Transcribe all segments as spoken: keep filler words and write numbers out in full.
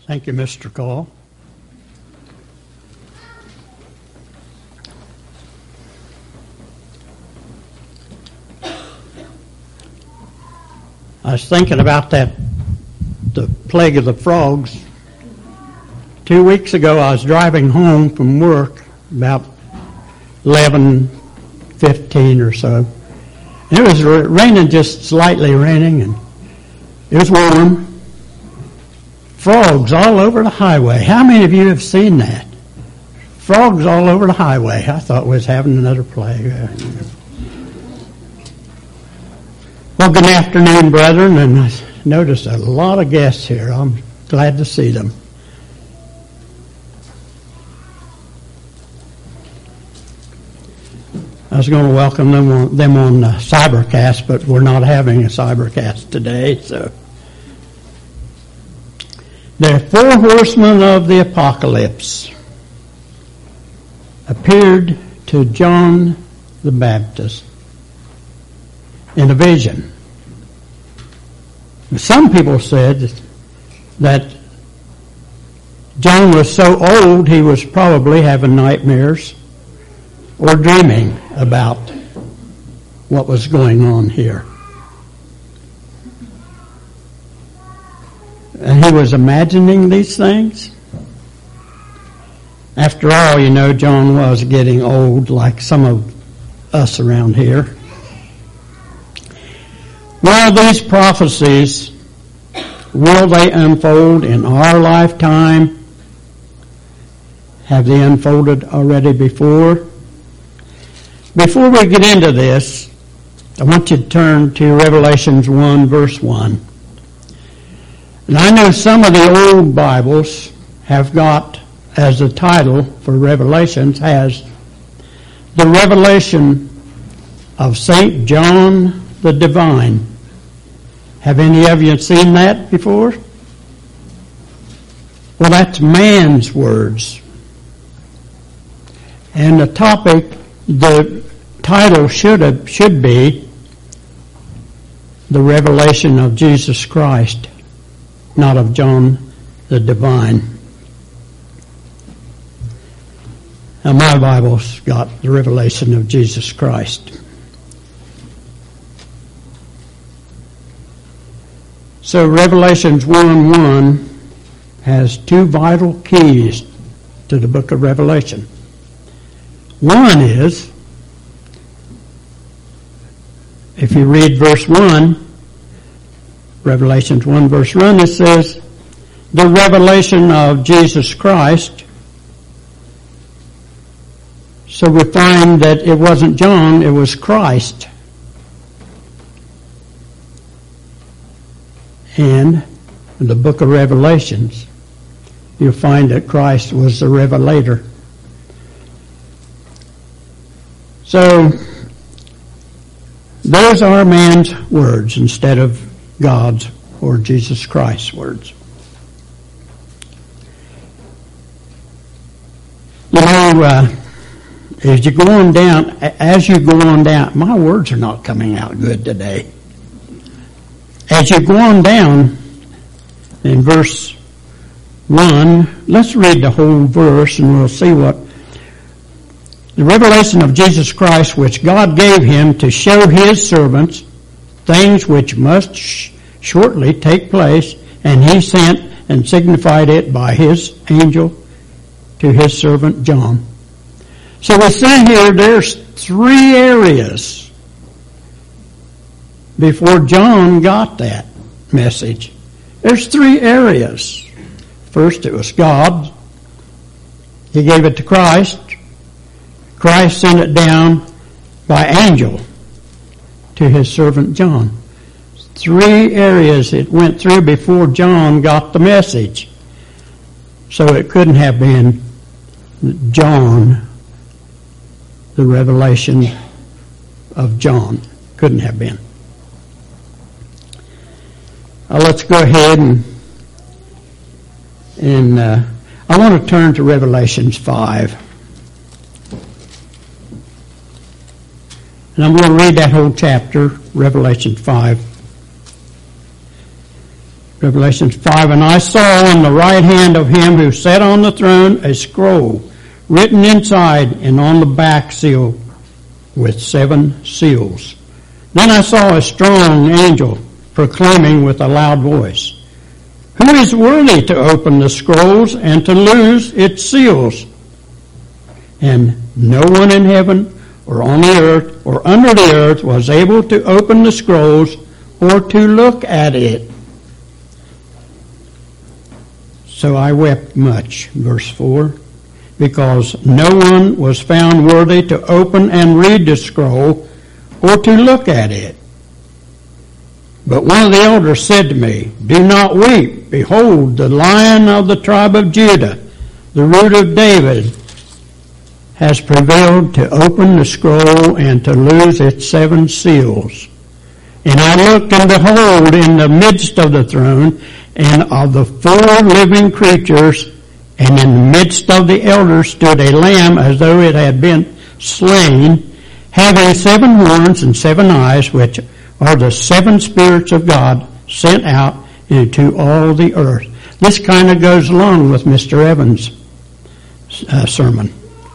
Thank you, Mister Cole. I was thinking about that, the plague of the frogs. Two weeks ago, I was driving home from work, about eleven fifteen or so. And it was raining, just slightly raining, and it was warm. Frogs all over the highway. How many of you have seen that? Frogs all over the highway. I thought we was having another plague. Well, good afternoon, brethren, and I noticed a lot of guests here. I'm glad to see them. I was going to welcome them on, them on uh, Cybercast, but we're not having a Cybercast today, so. The four horsemen of the apocalypse appeared to John the Baptist in a vision. Some people said that John was so old he was probably having nightmares or dreaming about what was going on here. And he was imagining these things. After all, you know, John was getting old like some of us around here. Well, these prophecies, will they unfold in our lifetime? Have they unfolded already before? Before we get into this, I want you to turn to Revelations one, verse one. And I know some of the old Bibles have got, as the title for Revelations, has the revelation of Saint John the Divine. Have any of you seen that before? Well, that's man's words. And the topic, the title should have, should be the revelation of Jesus Christ, not of John the Divine. Now, my Bible's got the revelation of Jesus Christ. So Revelations one one has two vital keys to the book of Revelation. One is, if you read verse one, Revelations one verse one, it says, the revelation of Jesus Christ. So we find that it wasn't John, it was Christ. And in the book of Revelations, you'll find that Christ was the revelator. So, those are man's words instead of God's or Jesus Christ's words. You know, uh, as you go on down, as you go on down, my words are not coming out good today. As you go on down in verse one, let's read the whole verse and we'll see what the revelation of Jesus Christ, which God gave him to show his servants things which must sh- shortly take place, and he sent and signified it by his angel to his servant John. So we see here there's three areas before John got that message. There's three areas. First, it was God. He gave it to Christ. Christ sent it down by angel to his servant John. Three areas it went through before John got the message. So it couldn't have been John, the revelation of John. Couldn't have been. Uh, let's go ahead and, and uh, I want to turn to Revelations five. And I'm going to read that whole chapter, Revelation five. Revelation five, and I saw on the right hand of him who sat on the throne a scroll written inside and on the back sealed with seven seals. Then I saw a strong angel proclaiming with a loud voice, "Who is worthy to open the scrolls and to loose its seals?" And no one in heaven or on the earth or under the earth was able to open the scrolls or to look at it. So I wept much, verse four, because no one was found worthy to open and read the scroll or to look at it. But one of the elders said to me, "Do not weep. Behold, the Lion of the tribe of Judah, the Root of David, has prevailed to open the scroll and to loose its seven seals." And I looked, and behold, in the midst of the throne and of the four living creatures, and in the midst of the elders stood a lamb as though it had been slain, having seven horns and seven eyes, which are the seven spirits of God sent out into all the earth. This kind of goes along with Mister Evans' uh, sermon.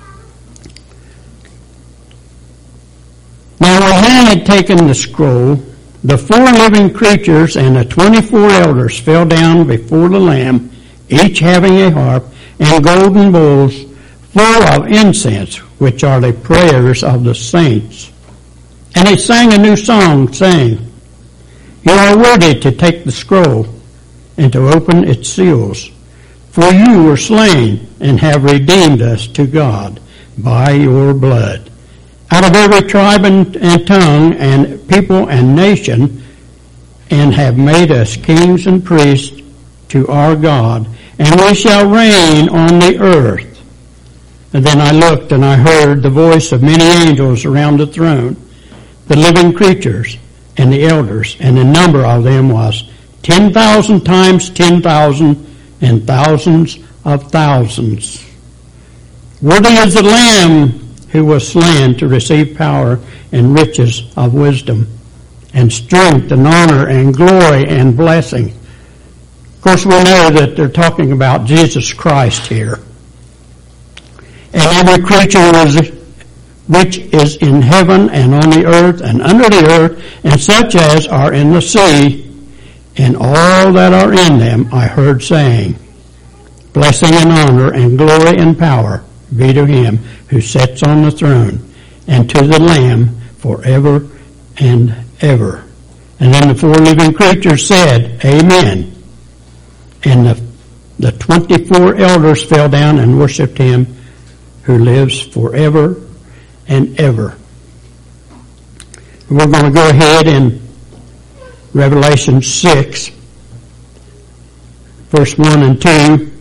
Now when he had taken the scroll, the four living creatures and the twenty-four elders fell down before the Lamb, each having a harp and golden bowls full of incense, which are the prayers of the saints. And he sang a new song, saying, "You are worthy to take the scroll and to open its seals, for you were slain and have redeemed us to God by your blood out of every tribe and, and tongue and people and nation, and have made us kings and priests to our God, and we shall reign on the earth." And then I looked, and I heard the voice of many angels around the throne, the living creatures and the elders, and the number of them was ten thousand times ten thousand and thousands of thousands. Worthy is the Lamb who was slain to receive power and riches of wisdom and strength and honor and glory and blessing. Of course, we know that they're talking about Jesus Christ here. And every creature was, which is in heaven and on the earth and under the earth, and such as are in the sea, and all that are in them, I heard saying, "Blessing and honor and glory and power be to him who sits on the throne, and to the Lamb forever and ever." And then the four living creatures said, "Amen." And the, the twenty-four elders fell down and worshipped him who lives forever and ever. We're going to go ahead in Revelation six, verse one and two.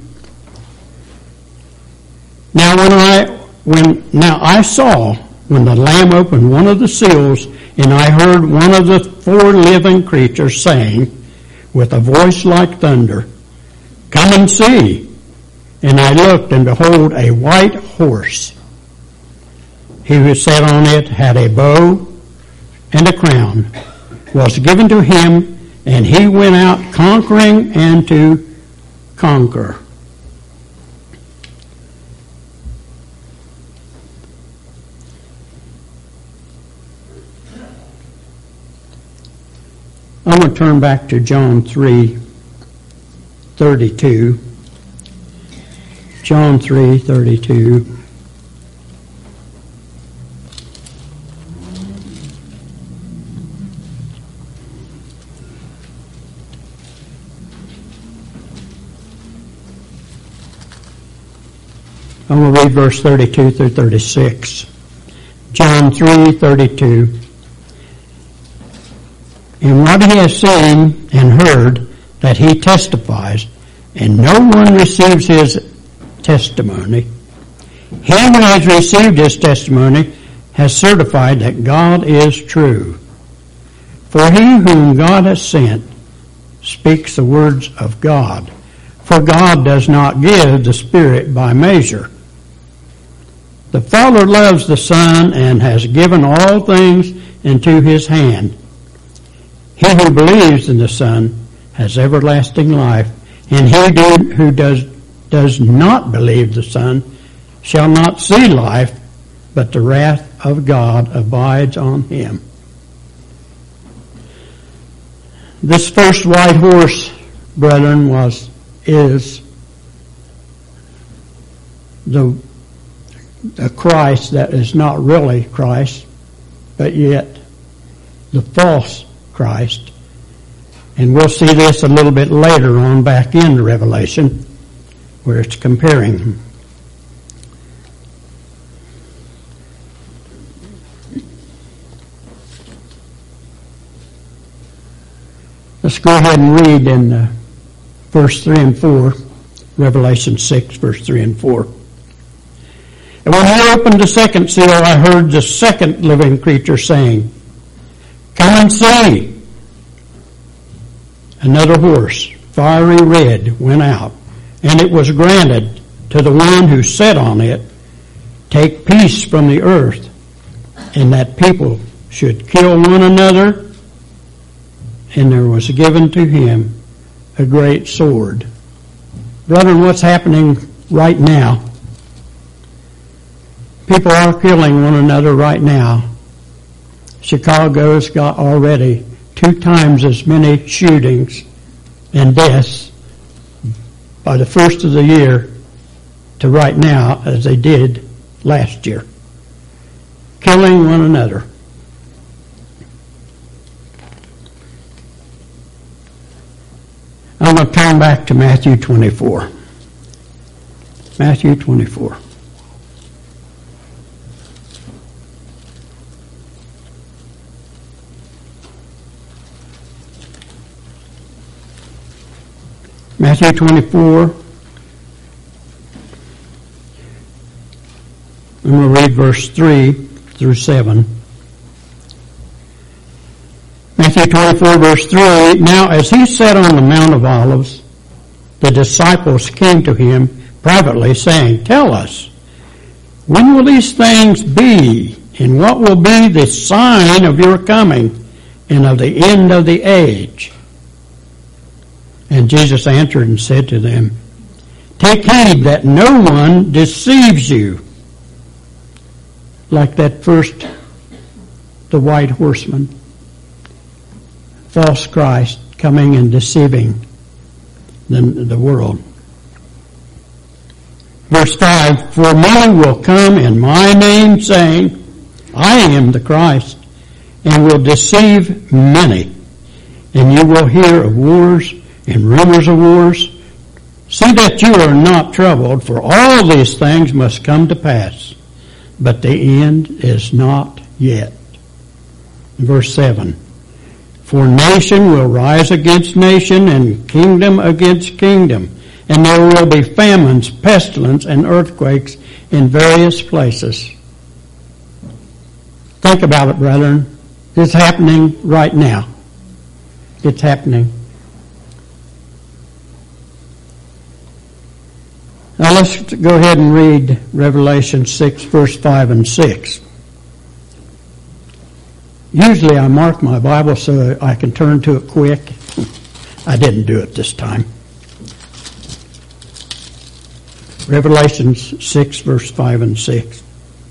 Now when I when now I saw when the Lamb opened one of the seals, and I heard one of the four living creatures saying with a voice like thunder, "Come and see." And I looked, and behold, a white horse. He who sat on it had a bow and a crown, was given to him, and he went out conquering and to conquer. I'm going to turn back to John three thirty-two. John three thirty-two. I'm going to read verse thirty-two through thirty-six. John three thirty-two. And what he has seen and heard, that he testifies, and no one receives his testimony. He who has received his testimony has certified that God is true. For he whom God has sent speaks the words of God. For God does not give the Spirit by measure. The Father loves the Son and has given all things into his hand. He who believes in the Son has everlasting life, and he do, who does, does not believe the Son shall not see life, but the wrath of God abides on him. This first white horse, brethren, was, is the, the Christ that is not really Christ, but yet the false Christ. And we'll see this a little bit later on back in Revelation, where it's comparing them. Let's go ahead and read in uh, verse three and four, Revelation six, verse three and four. And when he opened the second seal, I heard the second living creature saying, "Come and see." Another horse, fiery red, went out, and it was granted to the one who sat on it, take peace from the earth, and that people should kill one another. And there was given to him a great sword. Brethren, what's happening right now? People are killing one another right now. Chicago's got already two times as many shootings and deaths by the first of the year to right now as they did last year. Killing one another. I'm going to turn back to Matthew twenty-four. Matthew twenty-four. Matthew twenty-four. I'm going to read verse three through seven. Matthew twenty-four, verse three, Now as he sat on the Mount of Olives, the disciples came to him privately, saying, Tell us, when will these things be, and what will be the sign of your coming and of the end of the age? And Jesus answered and said to them, Take heed that no one deceives you, like that first, the white horseman. False Christ coming and deceiving the, the world. Verse five, For many will come in my name, saying, I am the Christ, and will deceive many. And you will hear of wars and rumors of wars. See that you are not troubled, for all these things must come to pass, but the end is not yet. Verse seven, For nation will rise against nation, and kingdom against kingdom, and there will be famines, pestilence, and earthquakes in various places. Think about it, brethren. It's happening right now. It's happening. Now let's go ahead and read Revelation six, verse five and six. Usually I mark my Bible so I can turn to it quick. I didn't do it this time. Revelation six, verse five and six.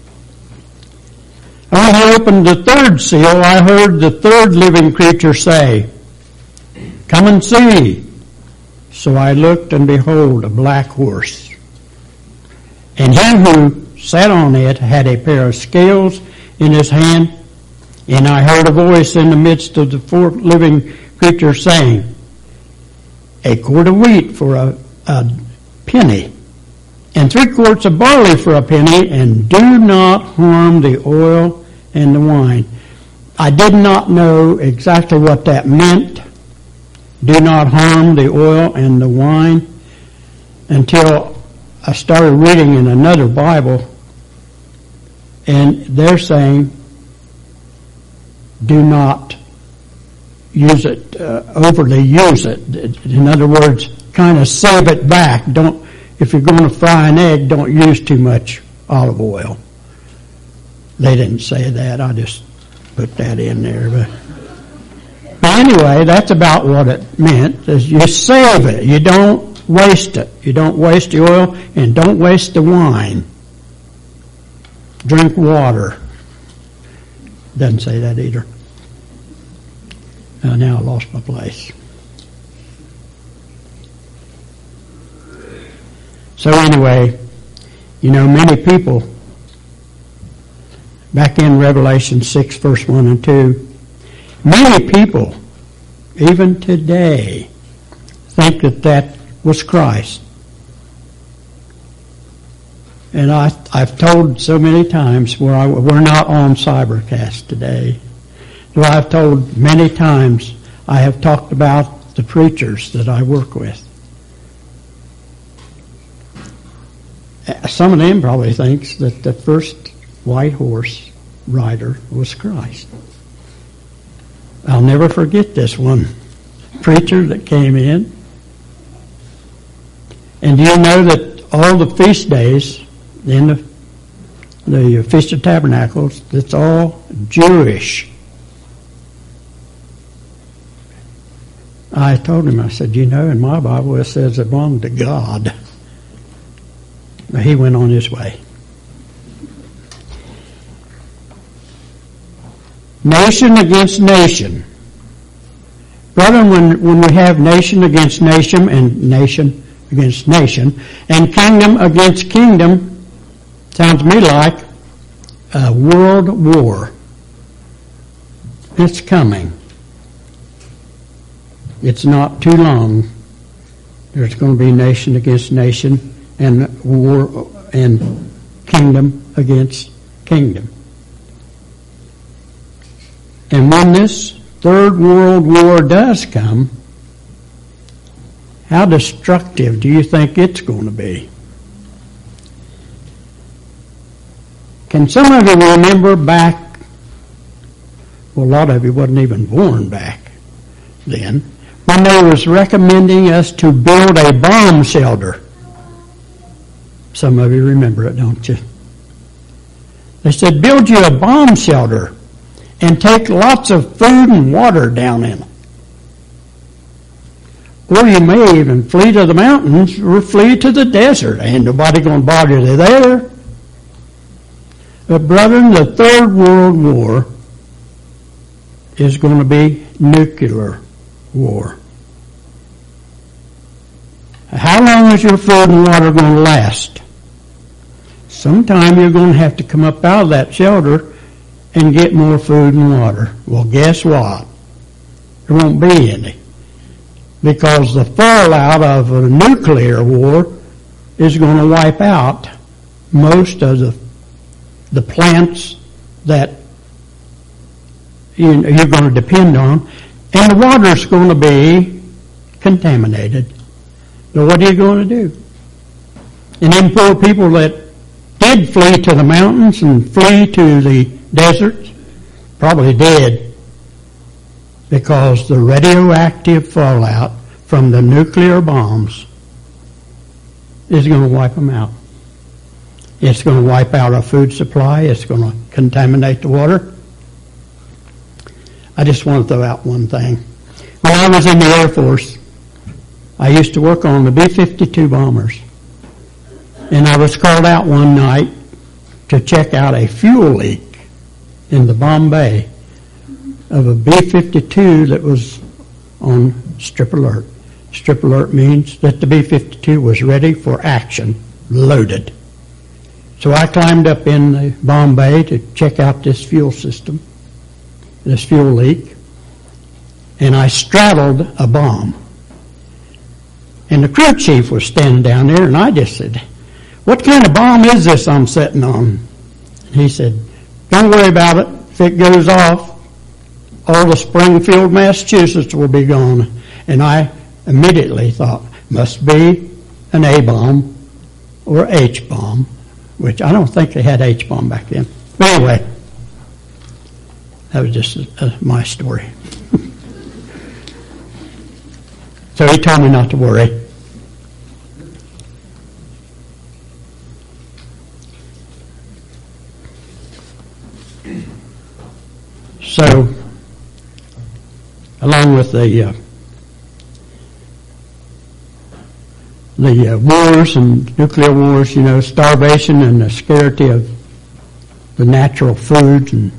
When I opened the third seal, I heard the third living creature say, Come and see. So I looked, and behold, a black horse. And he who sat on it had a pair of scales in his hand, and I heard a voice in the midst of the four living creatures saying, A quart of wheat for a, a penny, and three quarts of barley for a penny, and do not harm the oil and the wine. I did not know exactly what that meant, do not harm the oil and the wine, until I started reading in another Bible, and they're saying, do not use it, uh, overly use it. In other words, kind of save it back. Don't, if you're going to fry an egg, don't use too much olive oil. They didn't say that. I just put that in there. But, but anyway, that's about what it meant, is you save it. You don't waste it. You don't waste the oil and don't waste the wine. Drink water. Doesn't say that either. Uh, now I lost my place. So anyway, you know, many people, back in Revelation six, verse one and two, many people, even today, think that that was Christ. And I, I've told so many times where I, we're not on Cybercast today. So I've told many times I have talked about the preachers that I work with. Some of them probably thinks that the first white horse rider was Christ. I'll never forget this one preacher that came in. And do you know that all the feast days in the, the Feast of Tabernacles, it's all Jewish. I told him, I said, you know, in my Bible it says it belonged to God. He went on his way. Nation against nation. Brother, when, when we have nation against nation and nation against nation and kingdom against kingdom, sounds to me like a world war. It's coming. It's not too long. There's going to be nation against nation and war and kingdom against kingdom. And when this Third World War does come, how destructive do you think it's going to be? Can some of you remember back, well, a lot of you wasn't even born back then, when they was recommending us to build a bomb shelter? Some of you remember it, don't you? They said, build you a bomb shelter and take lots of food and water down in it. Or you may even flee to the mountains or flee to the desert. Ain't nobody going to bother you there. But brethren, the Third World War is going to be nuclear war. How long is your food and water going to last? Sometime you're going to have to come up out of that shelter and get more food and water. Well, guess what? There won't be any. Because the fallout of a nuclear war is going to wipe out most of the the plants that you, you're going to depend on, and the water's going to be contaminated. So what are you going to do? And them poor people that did flee to the mountains and flee to the deserts, probably dead, because the radioactive fallout from the nuclear bombs is going to wipe them out. It's going to wipe out our food supply. It's going to contaminate the water. I just want to throw out one thing. When I was in the Air Force, I used to work on the B fifty-two bombers. And I was called out one night to check out a fuel leak in the bomb bay of a B fifty-two that was on strip alert. Strip alert means that the B fifty-two was ready for action, loaded. So I climbed up in the bomb bay to check out this fuel system, this fuel leak, and I straddled a bomb. And the crew chief was standing down there, and I just said, what kind of bomb is this I'm sitting on? And he said, don't worry about it. If it goes off, all of Springfield, Massachusetts will be gone. And I immediately thought, must be an A-bomb or H-bomb, which I don't think they had H-bomb back then. But anyway, that was just uh, my story. So he told me not to worry. So, along with the uh, the uh, wars and nuclear wars, you know, starvation and the scarcity of the natural foods, and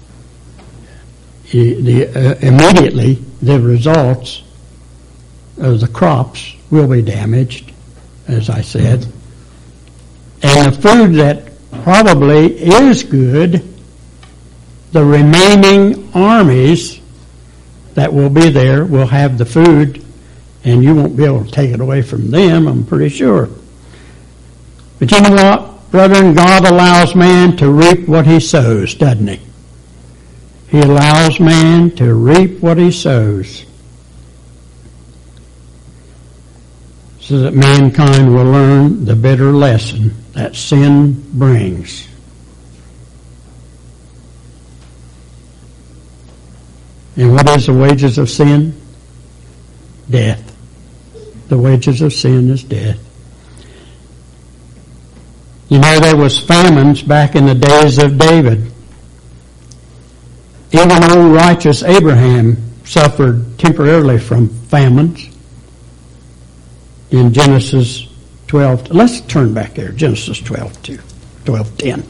the, the, uh, immediately the results of the crops will be damaged, as I said. And the food that probably is good, the remaining armies that will be there will have the food, and you won't be able to take it away from them, I'm pretty sure. But you know what, brethren? God allows man to reap what he sows, doesn't he? He allows man to reap what he sows, so that mankind will learn the bitter lesson that sin brings. And what is the wages of sin? Death. The wages of sin is death. You know, there was famines back in the days of David. Even old righteous Abraham suffered temporarily from famines. In Genesis twelve, let's turn back there, Genesis twelve to twelve ten.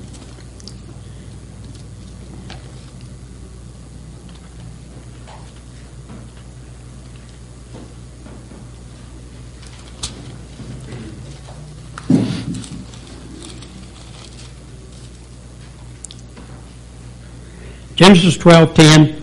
Genesis twelve ten.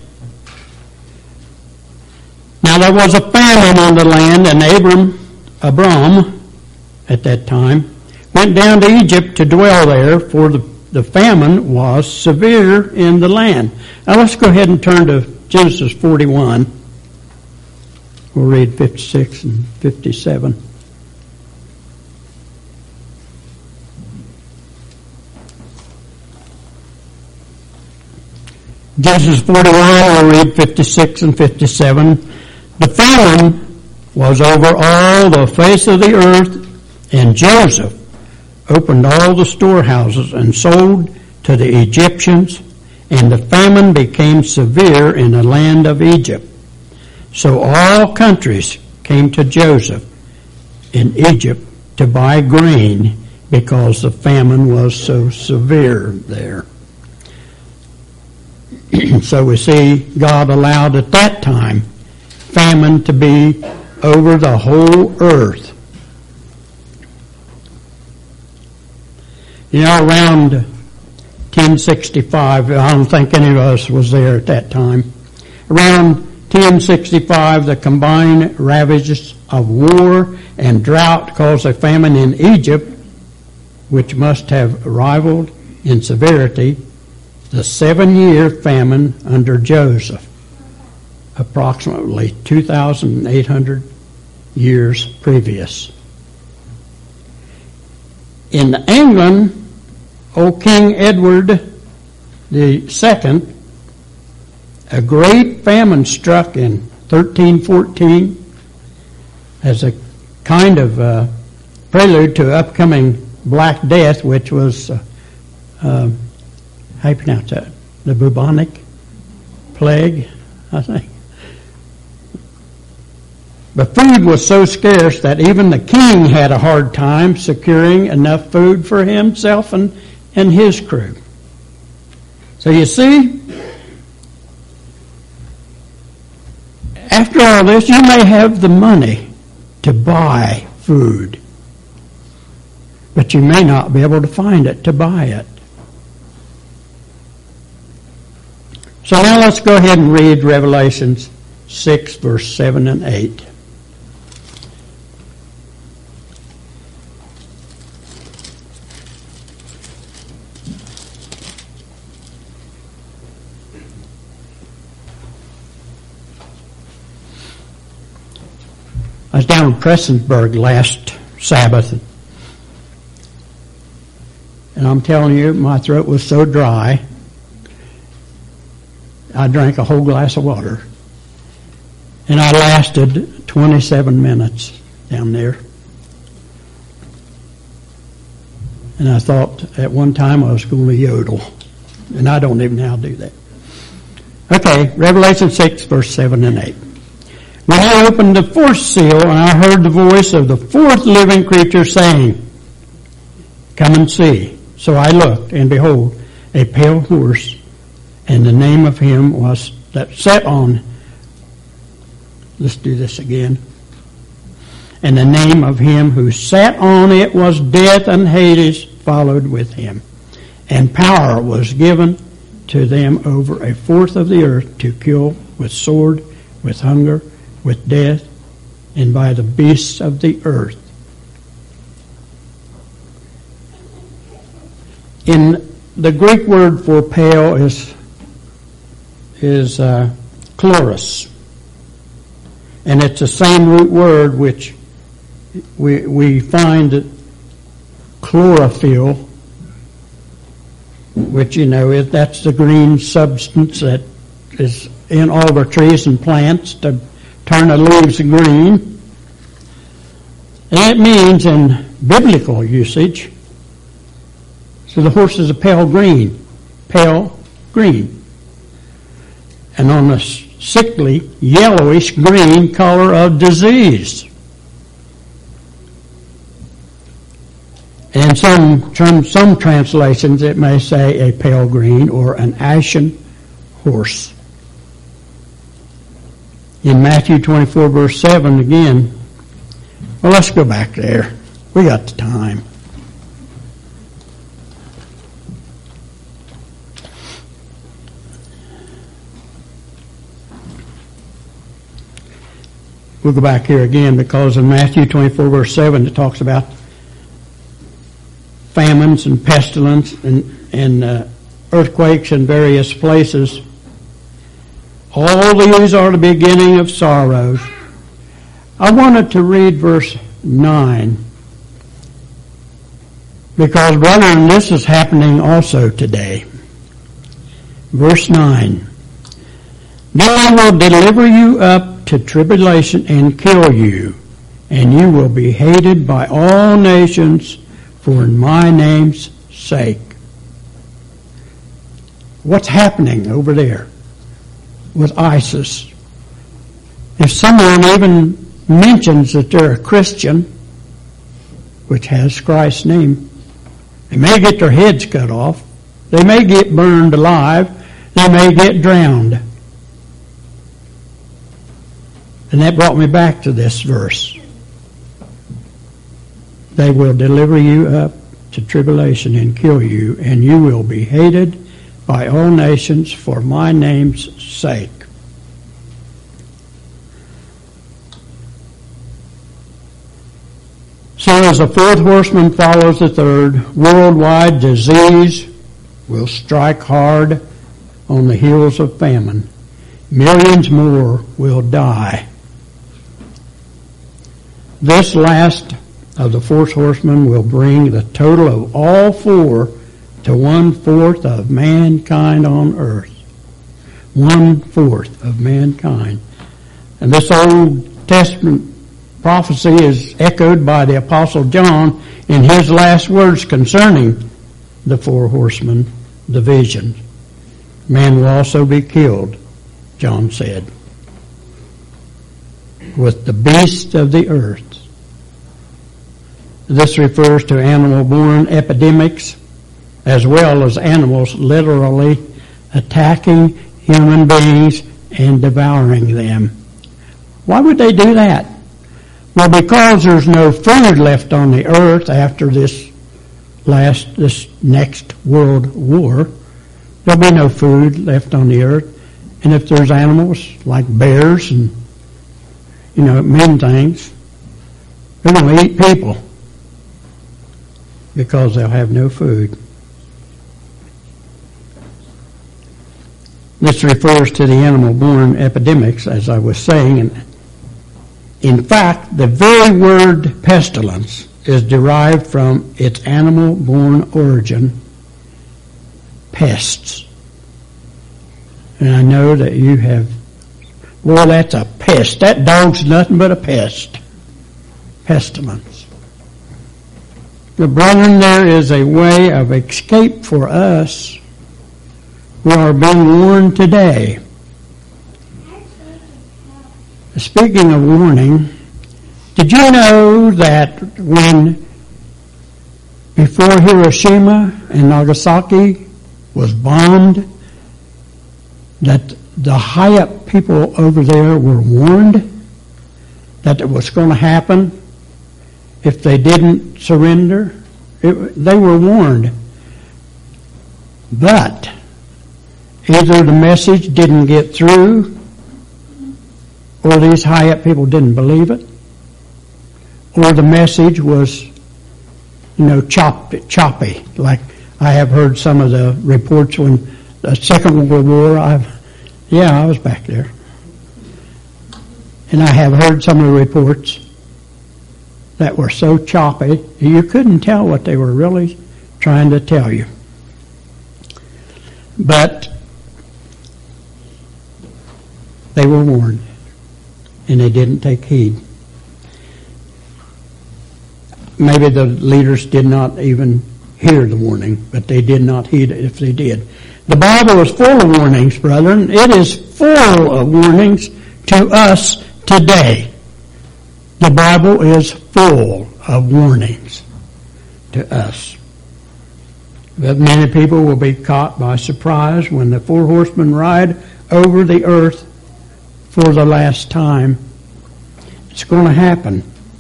Now there was a famine on the land, and Abram, Abram, at that time, went down to Egypt to dwell there, for the, the famine was severe in the land. Now let's go ahead and turn to Genesis forty-one. We'll read fifty-six and fifty-seven. Genesis forty-one, we'll read fifty-six and fifty-seven. The famine was over all the face of the earth, and Joseph opened all the storehouses and sold to the Egyptians, and the famine became severe in the land of Egypt. So all countries came to Joseph in Egypt to buy grain, because the famine was so severe there. So we see God allowed at that time famine to be over the whole earth. You know, around ten sixty-five, I don't think any of us was there at that time. Around ten sixty-five, the combined ravages of war and drought caused a famine in Egypt, which must have rivaled in severity the seven-year famine under Joseph, approximately two thousand eight hundred years previous. In England, old King Edward the Second, a great famine struck in thirteen fourteen as a kind of uh, prelude to upcoming Black Death, which was uh, uh, how do you pronounce that? The bubonic plague, I think. But food was so scarce that even the king had a hard time securing enough food for himself and, and his crew. So you see, after all this, you may have the money to buy food, but you may not be able to find it to buy it. So now let's go ahead and read Revelations six, verse seven and eight. I was down in Prestonsburg last Sabbath, and I'm telling you, my throat was so dry, I drank a whole glass of water. And I lasted twenty-seven minutes down there. And I thought at one time I was going to yodel. And I don't even know how to do that. Okay, Revelation six, verse seven and eight. When he opened the fourth seal, and I heard the voice of the fourth living creature saying, "Come and see." So I looked, and behold, a pale horse, and the name of him was that sat on. Let's do this again. And the name of him who sat on it was Death, and Hades followed with him. And power was given to them over a fourth of the earth to kill with sword, with hunger, with death, and by the beasts of the earth. In the Greek word for pale is is uh, chloros, and it's the same root word which we we find chlorophyll, which you know is that's the green substance that is in all the trees and plants to turn the leaves green. And it means in biblical usage, so the horse is a pale green, pale green. And on the sickly, yellowish green color of disease. And in some, some, some translations it may say a pale green or an ashen horse. In Matthew twenty-four verse seven again, well, let's go back there. We got the time. We'll go back here again because in Matthew twenty-four verse seven it talks about famines and pestilence and, and uh, earthquakes in various places. All these are the beginning of sorrows. I wanted to read verse nine because, brethren, this is happening also today. Verse nine. Then I will deliver you up to tribulation and kill you, and you will be hated by all nations for my name's sake. What's happening over there with ISIS? If someone even mentions that they're a Christian, which has Christ's name, they may get their heads cut off, they may get burned alive, they may get drowned. And that brought me back to this verse. They will deliver you up to tribulation and kill you, and you will be hated by all nations for my name's sake. So as the fourth horseman follows the third, worldwide disease will strike hard on the heels of famine. Millions more will die. This last of the fourth horseman will bring the total of all four to one-fourth of mankind on earth. One-fourth of mankind. And this Old Testament prophecy is echoed by the Apostle John in his last words concerning the four horsemen, the vision. Man will also be killed, John said, with the beasts of the earth. This refers to animal-borne epidemics as well as animals literally attacking human beings and devouring them. Why would they do that? Well, because there's no food left on the earth after this last, this next world war. There'll be no food left on the earth. And if there's animals like bears and, you know, mean things, they're going to eat people because they'll have no food. This refers to the animal-borne epidemics, as I was saying. And in fact, the very word pestilence is derived from its animal-borne origin, pests. And I know that you have, well, that's a pest. That dog's nothing but a pest. Pestilence. But brethren, there is a way of escape for us. We are being warned today. Speaking of warning, did you know that when before Hiroshima and Nagasaki was bombed, that the high-up people over there were warned that it was going to happen if they didn't surrender? It, they were warned. But either the message didn't get through, or these high-up people didn't believe it, or the message was, you know, choppy, choppy. Like I have heard some of the reports when the Second World War, I've, yeah, I was back there. And I have heard some of the reports that were so choppy, you couldn't tell what they were really trying to tell you. But they were warned, and they didn't take heed. Maybe the leaders did not even hear the warning, but they did not heed it if they did. The Bible is full of warnings, brethren. It is full of warnings to us today. The Bible is full of warnings to us. But many people will be caught by surprise when the four horsemen ride over the earth for the last time. It's going to happen.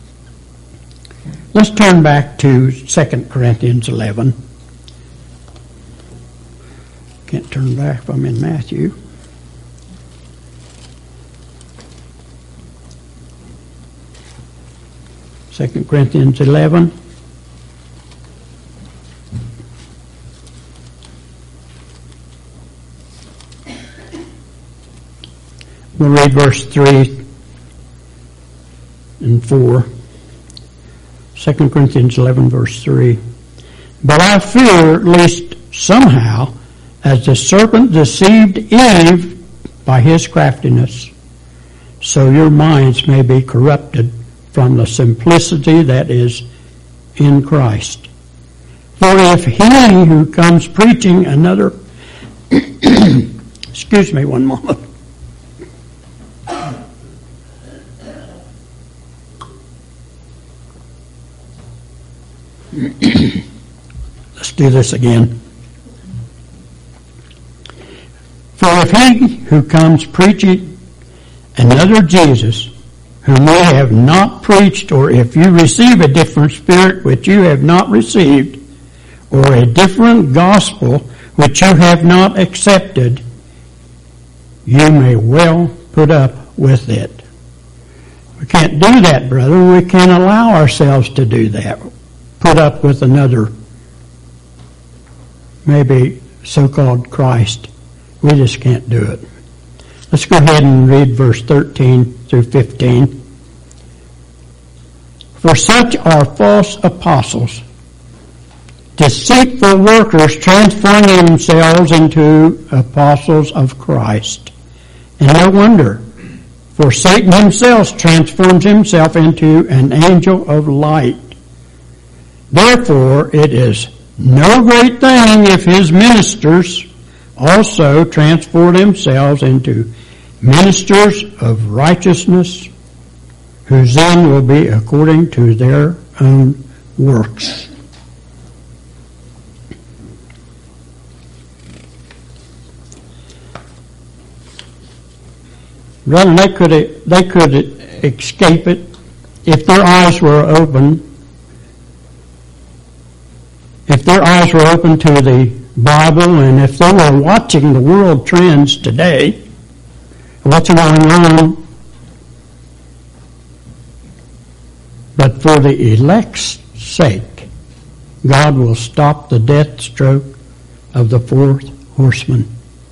Let's turn back to Second Corinthians eleven. Can't turn back if I'm in Matthew. Second Corinthians eleven. We'll read verse three and four. Second Corinthians eleven, verse three. But I fear lest somehow, as the serpent deceived Eve by his craftiness, so your minds may be corrupted from the simplicity that is in Christ. For if he who comes preaching another, excuse me one moment. Let's do this again. For if he who comes preaching another Jesus, whom we have not preached, or if you receive a different spirit which you have not received, or a different gospel which you have not accepted, you may well put up with it. We can't do that, brother. We can't allow ourselves to do that. Put up with another, maybe so-called Christ. We just can't do it. Let's go ahead and read verse thirteen through fifteen. For such are false apostles, deceitful workers, transforming themselves into apostles of Christ. And no wonder, for Satan himself transforms himself into an angel of light. Therefore, it is no great thing if his ministers also transform themselves into ministers of righteousness, whose end will be according to their own works. Brother, they could they could escape it if their eyes were open. If their eyes were open to the Bible, and if they were watching the world trends today, what's going on, but for the elect's sake, God will stop the death stroke of the fourth horseman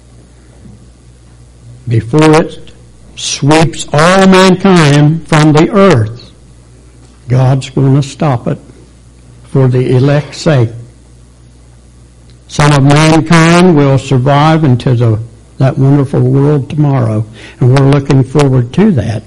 before it sweeps all mankind from the earth. God's going to stop it for the elect's sake. Some of mankind will survive into the, that wonderful world tomorrow, and we're looking forward to that.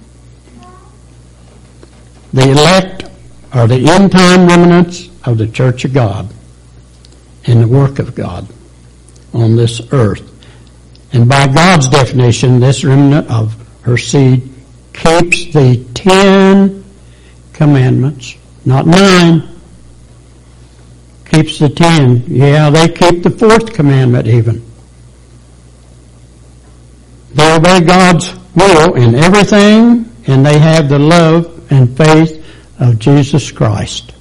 The elect are the end-time remnants of the Church of God and the work of God on this earth. And by God's definition, this remnant of her seed keeps the Ten Commandments, not nine, keeps the ten. Yeah, they keep the fourth commandment even. They obey God's will in everything, and they have the love and faith of Jesus Christ.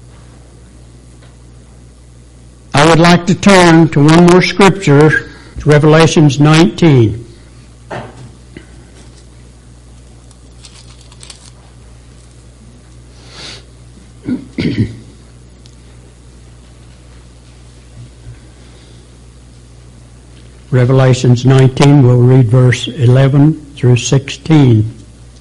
I would like to turn to one more scripture, Revelations nineteen. Revelations nineteen, we'll read verse eleven through sixteen.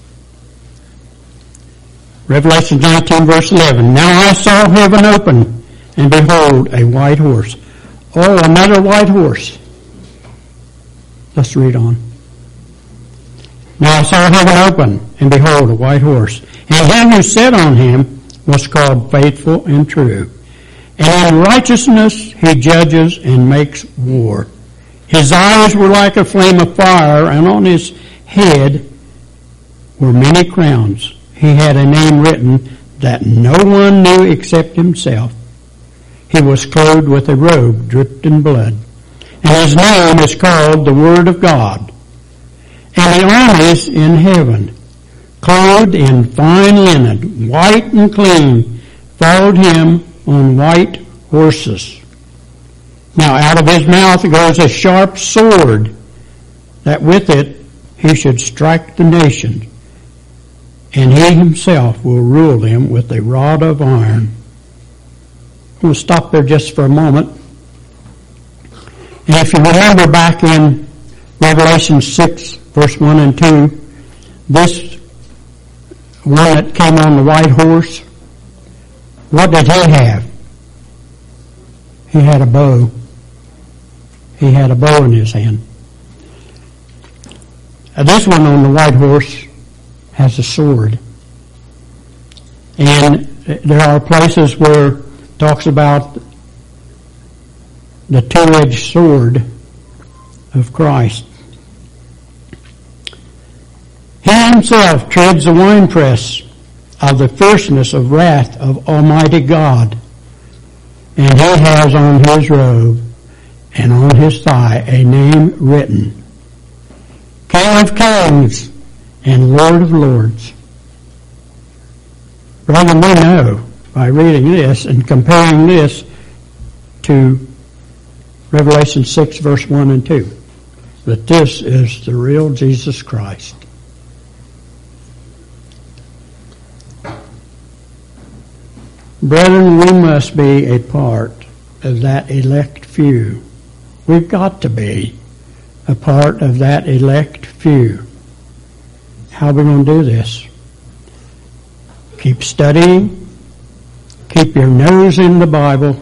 Revelation nineteen, verse eleven. Now I saw heaven open, and behold, a white horse. Oh, another white horse. Let's read on. Now I saw heaven open, and behold, a white horse. And him who sat on him was called Faithful and True. And in righteousness he judges and makes war. His eyes were like a flame of fire, and on his head were many crowns. He had a name written that no one knew except himself. He was clothed with a robe dripped in blood, and his name is called the Word of God. And the armies in heaven, clothed in fine linen, white and clean, followed him on white horses. Now out of his mouth goes a sharp sword, that with it he should strike the nations, and he himself will rule them with a rod of iron. I'm going to stop there just for a moment. And if you remember back in Revelation six, verse one and two, this one that came on the white horse, what did he have? He had a bow. He had a bow in his hand. Uh, this one on the white horse has a sword. And there are places where it talks about the two-edged sword of Christ. He himself treads the winepress of the fierceness of wrath of Almighty God. And he has on his robe and on his thigh a name written, King of Kings and Lord of Lords. Brother, we know by reading this and comparing this to Revelation six, verse one and two, that this is the real Jesus Christ. Brethren, we must be a part of that elect few. We've got to be a part of that elect few. How are we going to do this? Keep studying. Keep your nose in the Bible.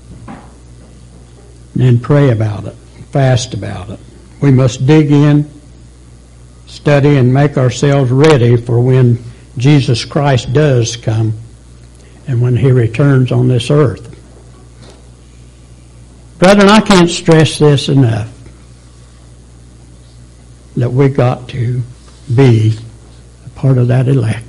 And pray about it. Fast about it. We must dig in, study, and make ourselves ready for when Jesus Christ does come and when he returns on this earth. Brethren, I can't stress this enough, that we got to be a part of that elect.